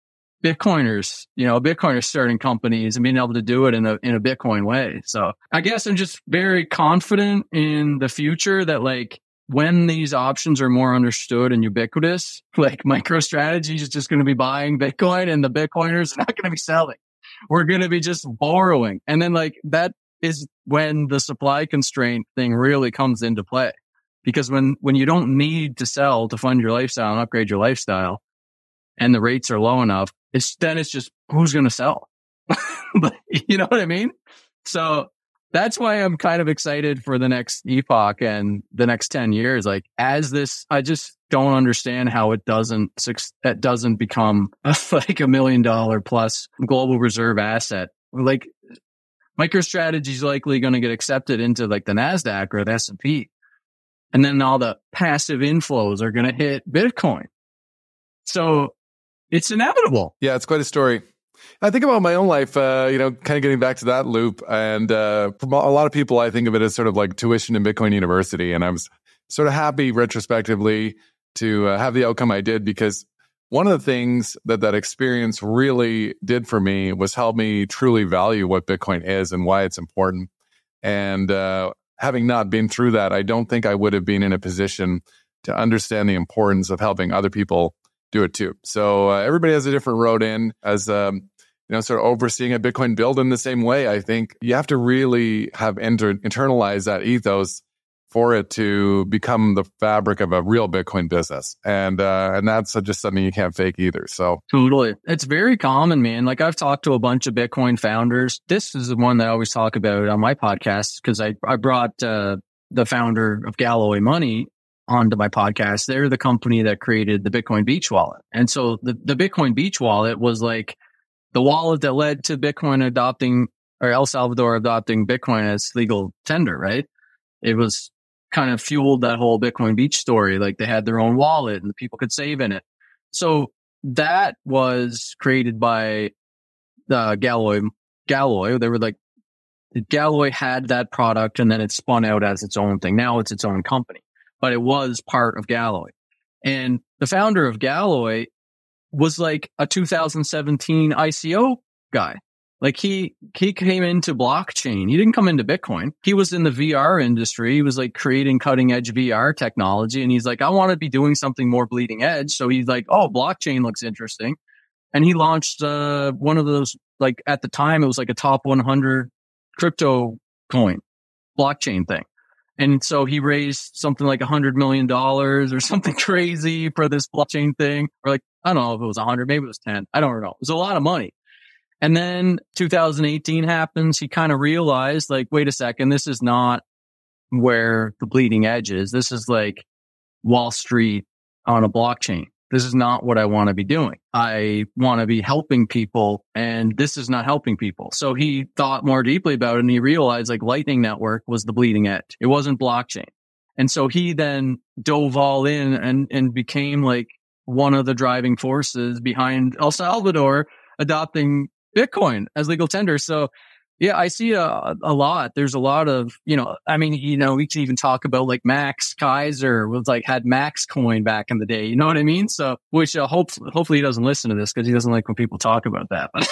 Bitcoiners starting companies and being able to do it in a Bitcoin way. So I guess I'm just very confident in the future that like when these options are more understood and ubiquitous, like MicroStrategy is just going to be buying Bitcoin and the Bitcoiners are not going to be selling. We're going to be just borrowing. And then like that is when the supply constraint thing really comes into play. Because when you don't need to sell to fund your lifestyle and upgrade your lifestyle and the rates are low enough, it's just who's going to sell? But you know what I mean? So that's why I'm kind of excited for the next epoch and the next 10 years. Like as this, I just don't understand how it doesn't become like $1 million plus global reserve asset. Like MicroStrategy is likely going to get accepted into like the NASDAQ or the S&P. And then all the passive inflows are going to hit Bitcoin. So it's inevitable. Yeah, it's quite a story. I think about my own life, kind of getting back to that loop. And for a lot of people, I think of it as sort of like tuition in Bitcoin University. And I was sort of happy retrospectively to have the outcome I did, because one of the things that experience really did for me was help me truly value what Bitcoin is and why it's important. And having not been through that, I don't think I would have been in a position to understand the importance of helping other people do it too. So everybody has a different road in. As sort of overseeing a Bitcoin build in the same way, I think you have to really have internalized that ethos for it to become the fabric of a real Bitcoin business. And that's just something you can't fake either. So totally. It's very common, man. Like I've talked to a bunch of Bitcoin founders. This is the one that I always talk about on my podcast because I brought the founder of Galloway Money onto my podcast. They're the company that created the Bitcoin Beach Wallet. And so the Bitcoin Beach Wallet was like the wallet that led to Bitcoin adopting, or El Salvador adopting Bitcoin as legal tender, right? It was kind of fueled that whole Bitcoin Beach story. Like they had their own wallet and people could save in it. So that was created by Galloway. They were like, Galloway had that product and then it spun out as its own thing. Now it's its own company, but it was part of Galloway. And the founder of Galloway was like a 2017 ICO guy. Like he came into blockchain. He didn't come into Bitcoin. He was in the VR industry. He was like creating cutting edge VR technology. And he's like, I want to be doing something more bleeding edge. So he's like, oh, blockchain looks interesting. And he launched one of those, like at the time, it was like a top 100 crypto coin blockchain thing. And so he raised something like $100 million or something crazy for this blockchain thing. Or like, I don't know if it was 100, maybe it was 10. I don't know. It was a lot of money. And then 2018 happens. He kind of realized like, wait a second, this is not where the bleeding edge is. This is like Wall Street on a blockchain. This is not what I want to be doing. I want to be helping people, and this is not helping people. So he thought more deeply about it, and he realized like Lightning Network was the bleeding edge. It wasn't blockchain. And so he then dove all in and became like one of the driving forces behind El Salvador adopting Bitcoin as legal tender. So yeah, I see a lot. There's a lot of, we can even talk about like Max Kaiser was like had Max coin back in the day. You know what I mean? So, which hopefully he doesn't listen to this because he doesn't like when people talk about that. But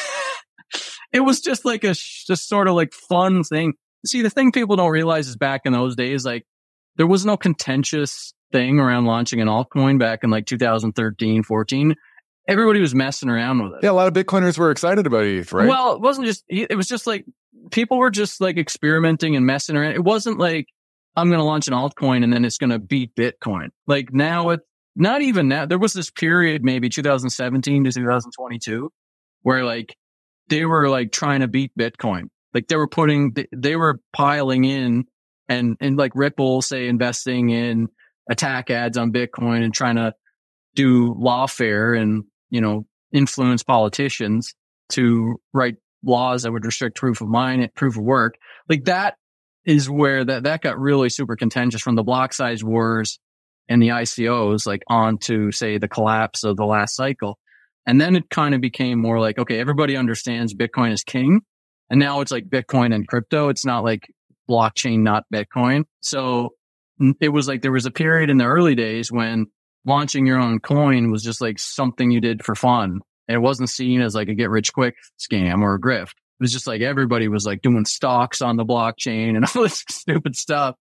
it was just like just sort of like fun thing. See, the thing people don't realize is back in those days, like there was no contentious thing around launching an altcoin back in like 2013, 14. Everybody was messing around with it. Yeah, a lot of Bitcoiners were excited about ETH, right? Well, it was just like people were just like experimenting and messing around. It wasn't like I'm going to launch an altcoin and then it's going to beat Bitcoin. Like now it's not even now. There was this period, maybe 2017 to 2022, where like they were like trying to beat Bitcoin. Like they were piling in and like Ripple, say, investing in attack ads on Bitcoin and trying to do lawfare and, influence politicians to write laws that would restrict proof of mine, proof of work. Like that is where that got really super contentious from the block size wars and the ICOs, like onto, say, the collapse of the last cycle. And then it kind of became more like, okay, everybody understands Bitcoin is king. And now it's like Bitcoin and crypto. It's not like blockchain, not Bitcoin. So it was like there was a period in the early days when launching your own coin was just like something you did for fun. And it wasn't seen as like a get rich quick scam or a grift. It was just like everybody was like doing stocks on the blockchain and all this stupid stuff.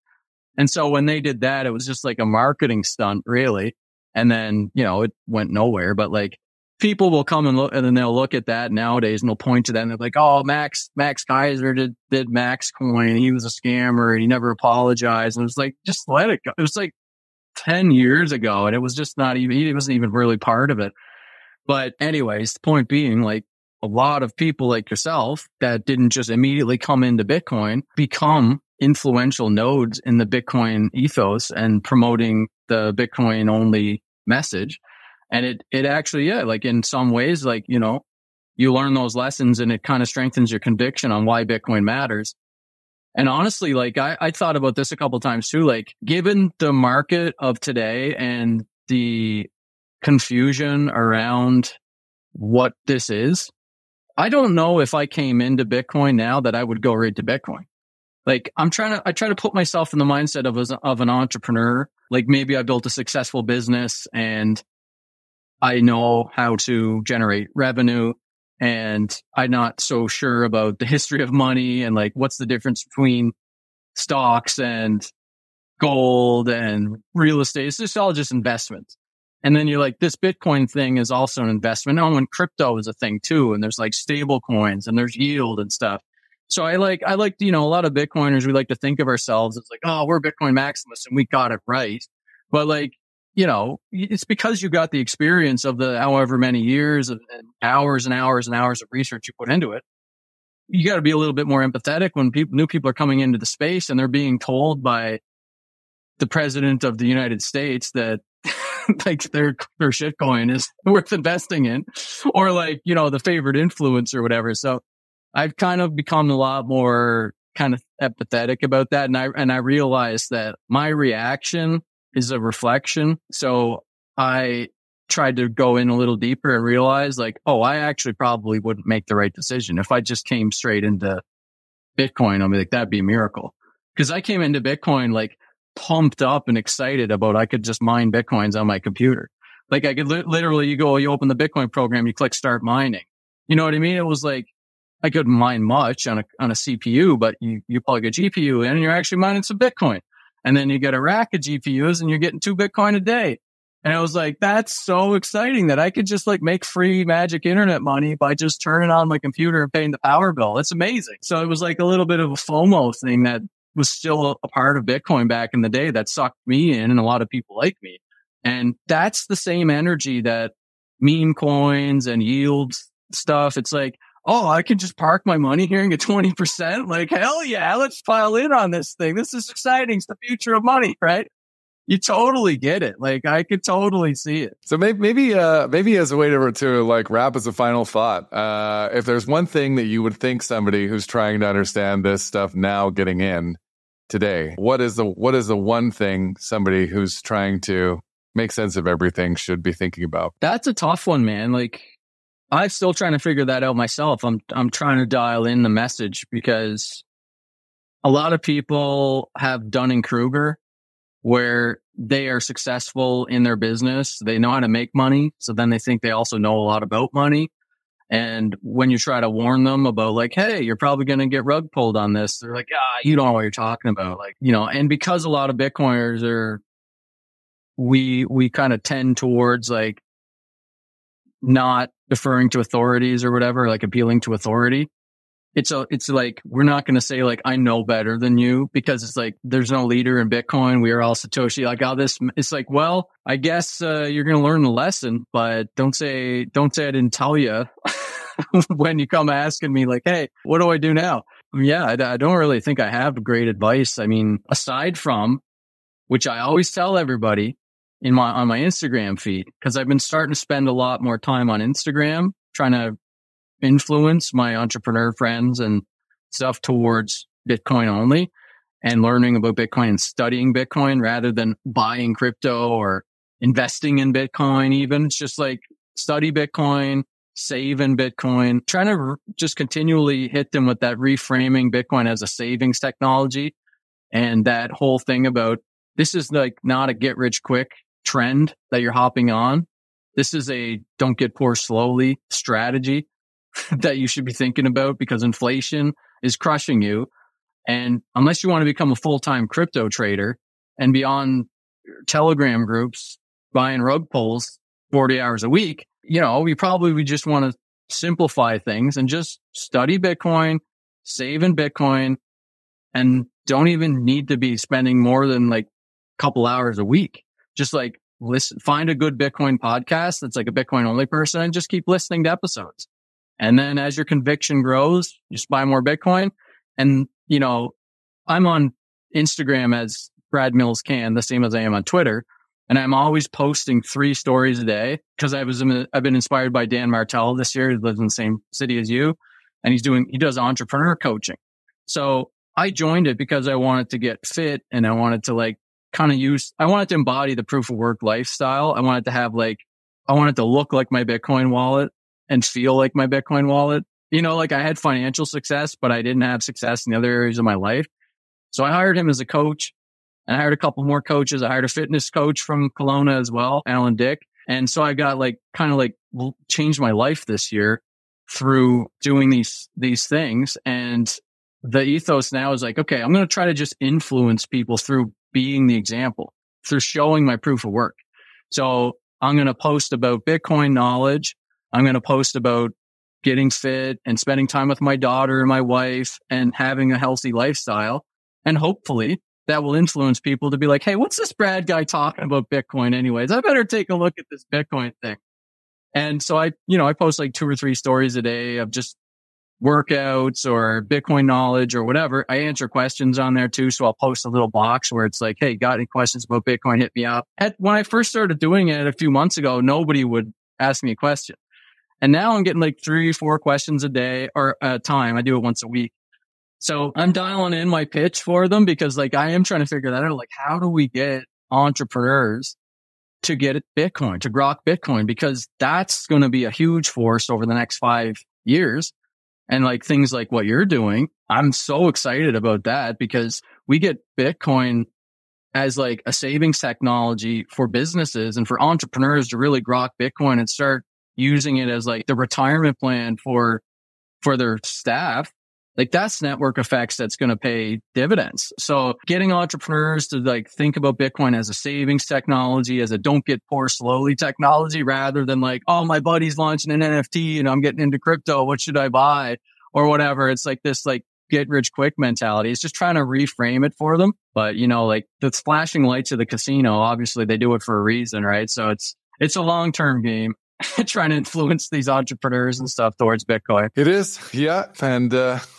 And so when they did that, it was just like a marketing stunt, really. And then, it went nowhere. But like people will come and look, and then they'll look at that nowadays and they'll point to that and they're like, oh, Max Kaiser did Max Coin. He was a scammer and he never apologized. And it was like, just let it go. It was like 10 years ago and it was just not even, he wasn't even really part of it. But anyways, the point being, like, a lot of people like yourself that didn't just immediately come into Bitcoin become influential nodes in the Bitcoin ethos and promoting the Bitcoin only message. And it actually, like in some ways, like, you learn those lessons and it kind of strengthens your conviction on why Bitcoin matters. And honestly, like I thought about this a couple of times too, like given the market of today and the confusion around what this is, I don't know if I came into Bitcoin now that I would go right to Bitcoin. Like I try to put myself in the mindset of an entrepreneur. Like maybe I built a successful business and I know how to generate revenue and I'm not so sure about the history of money and like what's the difference between stocks and gold and real estate. It's just all just investments. And then you're like, this Bitcoin thing is also an investment. Oh, and crypto is a thing too. And there's like stable coins and there's yield and stuff. So I like, a lot of Bitcoiners, we like to think of ourselves as like, oh, we're Bitcoin maximalists and we got it right. But like, it's because you got the experience of the however many years and hours and hours and hours of research you put into it. You got to be a little bit more empathetic when new people are coming into the space and they're being told by the president of the United States that like their shitcoin is worth investing in, or like, the favorite influencer or whatever. So I've kind of become a lot more kind of empathetic about that. And I realized that my reaction is a reflection. So I tried to go in a little deeper and realize like, oh, I actually probably wouldn't make the right decision. If I just came straight into Bitcoin, I'll be like, that'd be a miracle. Because I came into Bitcoin like pumped up and excited about I could just mine Bitcoins on my computer. Like I could literally, you open the Bitcoin program, you click start mining. You know what I mean? It was like, I couldn't mine much on a CPU, but you plug a GPU in and you're actually mining some Bitcoin. And then you get a rack of GPUs and you're getting 2 Bitcoin a day. And I was like, that's so exciting that I could just like make free magic internet money by just turning on my computer and paying the power bill. It's amazing. So it was like a little bit of a FOMO thing that was still a part of Bitcoin back in the day that sucked me in and a lot of people like me. And that's the same energy that meme coins and yield stuff. It's like, oh, I can just park my money here and get 20%. Like, hell yeah, let's pile in on this thing. This is exciting. It's the future of money, right? You totally get it. Like, I could totally see it. So maybe as a way to like wrap as a final thought, if there's one thing that you would think somebody who's trying to understand this stuff now getting in today, what is the one thing somebody who's trying to make sense of everything should be thinking about? That's a tough one, man. Like, I'm still trying to figure that out myself. I'm trying to dial in the message because a lot of people have Dunning-Kruger where they are successful in their business. They know how to make money. So then they think they also know a lot about money. And when you try to warn them about like, hey, you're probably going to get rug pulled on this, they're like, you don't know what you're talking about. Like, and because a lot of Bitcoiners we kind of tend towards like not deferring to authorities or whatever, like appealing to authority. It's like, we're not going to say like, I know better than you, because it's like, there's no leader in Bitcoin. We are all Satoshi. Like all this, it's like, well, I guess, you're going to learn the lesson, but don't say I didn't tell you when you come asking me like, hey, what do I do now? Yeah. I don't really think I have great advice. I mean, aside from, which I always tell everybody on my Instagram feed, because I've been starting to spend a lot more time on Instagram trying to influence my entrepreneur friends and stuff towards Bitcoin only and learning about Bitcoin and studying Bitcoin rather than buying crypto or investing in Bitcoin even. It's just like study Bitcoin, save in Bitcoin, trying to just continually hit them with that reframing Bitcoin as a savings technology. And that whole thing about this is like not a get rich quick trend that you're hopping on. This is a don't get poor slowly strategy that you should be thinking about because inflation is crushing you. And unless you want to become a full-time crypto trader and be on Telegram groups buying rug pulls 40 hours a week, we probably just want to simplify things and just study Bitcoin, save in Bitcoin, and don't even need to be spending more than like a couple hours a week. Just like listen, find a good Bitcoin podcast that's like a Bitcoin only person and just keep listening to episodes. And then as your conviction grows, just buy more Bitcoin. And, I'm on Instagram as Brad Mills Can, the same as I am on Twitter. And I'm always posting 3 stories a day because I've been inspired by Dan Martell this year. He lives in the same city as you, and he does entrepreneur coaching. So I joined it because I wanted to get fit and I wanted to I wanted to embody the proof of work lifestyle. I wanted to look like my Bitcoin wallet and feel like my Bitcoin wallet. I had financial success, but I didn't have success in the other areas of my life. So I hired him as a coach, and I hired a couple more coaches. I hired a fitness coach from Kelowna as well, Alan Dick. And so I got changed my life this year through doing these things. And the ethos now is like, okay, I'm going to try to just influence people through being the example, through showing my proof of work. So I'm going to post about Bitcoin knowledge. I'm going to post about getting fit and spending time with my daughter and my wife and having a healthy lifestyle. And hopefully that will influence people to be like, hey, what's this Brad guy talking about Bitcoin anyways? I better take a look at this Bitcoin thing. And so I post like 2 or 3 stories a day of just workouts or Bitcoin knowledge or whatever. I answer questions on there too. So I'll post a little box where it's like, hey, got any questions about Bitcoin? Hit me up. When I first started doing it a few months ago, nobody would ask me a question. And now I'm getting like 3 or 4 questions a day or a time. I do it once a week. So I'm dialing in my pitch for them because I am trying to figure that out. How do we get entrepreneurs to get Bitcoin, to grok Bitcoin? Because that's going to be a huge force over the next 5 years. And things like what you're doing, I'm so excited about that because we get Bitcoin as a savings technology for businesses and for entrepreneurs to really grok Bitcoin and start using it as the retirement plan for their staff. That's network effects that's going to pay dividends. So getting entrepreneurs to think about Bitcoin as a savings technology, as a don't get poor slowly technology, rather than oh, my buddy's launching an NFT and I'm getting into crypto. What should I buy? Or whatever. It's this get rich quick mentality. It's just trying to reframe it for them. But the flashing lights of the casino, obviously they do it for a reason, right? So it's a long-term game. Trying to influence these entrepreneurs and stuff towards Bitcoin. It is, yeah. And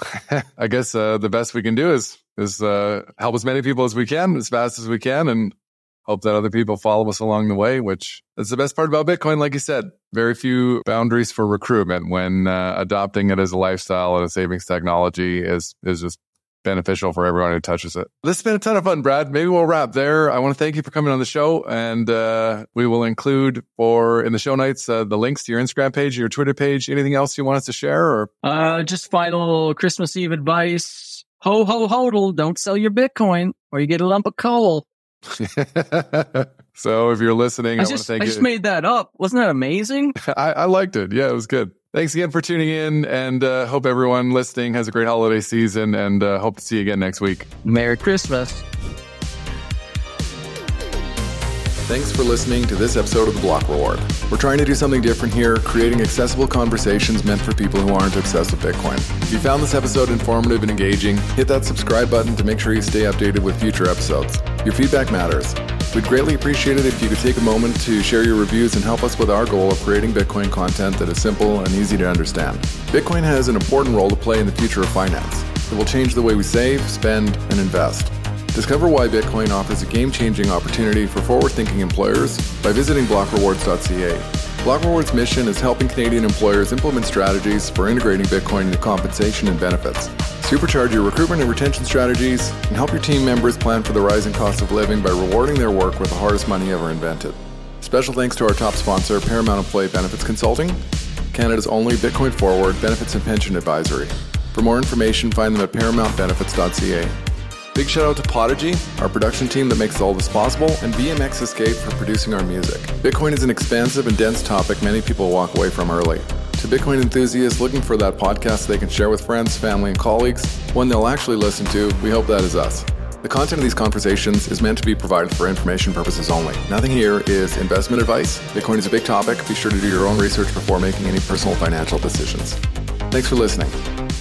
I guess the best we can do is help as many people as we can, as fast as we can, and hope that other people follow us along the way, which is the best part about Bitcoin. Like you said, very few boundaries for recruitment when adopting it as a lifestyle and a savings technology is just beneficial for everyone who touches it. This has been a ton of fun, Brad. Maybe we'll wrap there. I want to thank you for coming on the show, and we will include in the show notes the links to your Instagram page, your Twitter page. Anything else you want us to share? Or just final Christmas Eve advice: ho ho hodl, don't sell your Bitcoin or you get a lump of coal. So if you're listening, I want to thank you. I just made that up. Wasn't that amazing? I liked it. Yeah, it was good. Thanks again for tuning in, and hope everyone listening has a great holiday season, and hope to see you again next week. Merry Christmas. Thanks for listening to this episode of The Block Reward. We're trying to do something different here, creating accessible conversations meant for people who aren't obsessed with Bitcoin. If you found this episode informative and engaging, hit that subscribe button to make sure you stay updated with future episodes. Your feedback matters. We'd greatly appreciate it if you could take a moment to share your reviews and help us with our goal of creating Bitcoin content that is simple and easy to understand. Bitcoin has an important role to play in the future of finance. It will change the way we save, spend, and invest. Discover why Bitcoin offers a game-changing opportunity for forward-thinking employers by visiting blockrewards.ca. Block Rewards' mission is helping Canadian employers implement strategies for integrating Bitcoin into compensation and benefits, supercharge your recruitment and retention strategies, and help your team members plan for the rising cost of living by rewarding their work with the hardest money ever invented. Special thanks to our top sponsor, Paramount Employee Benefits Consulting, Canada's only Bitcoin forward benefits and pension advisory. For more information, find them at paramountbenefits.ca. Big shout out to Podigy, our production team that makes all this possible, and BMX Escape for producing our music. Bitcoin is an expansive and dense topic many people walk away from early. To Bitcoin enthusiasts looking for that podcast they can share with friends, family, and colleagues, one they'll actually listen to, we hope that is us. The content of these conversations is meant to be provided for information purposes only. Nothing here is investment advice. Bitcoin is a big topic. Be sure to do your own research before making any personal financial decisions. Thanks for listening.